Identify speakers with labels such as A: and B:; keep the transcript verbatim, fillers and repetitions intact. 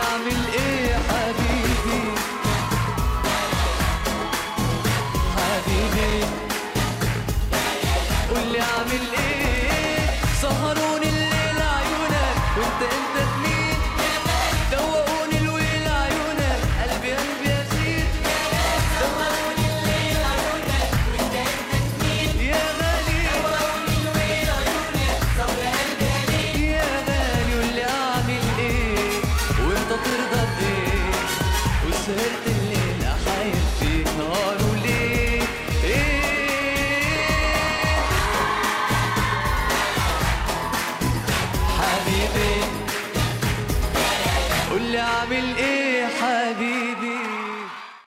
A: اعمل ايه حبيبي حبيبي قولي اعمل ايه سهروني الليل عيونك وانت انت مين دوقوني الويل عيونك قلبي قلبي يزيد سهروني الليل عيونك وانت انت مين يا غالي دوقوني الويل عيونك صبر قلبي عليك يا غالي قولي اعمل ايه وانت ترضى بايه وسهرت الليل احايل فيك نهار وليل حبيبي قولي اعمل ايه حبيبي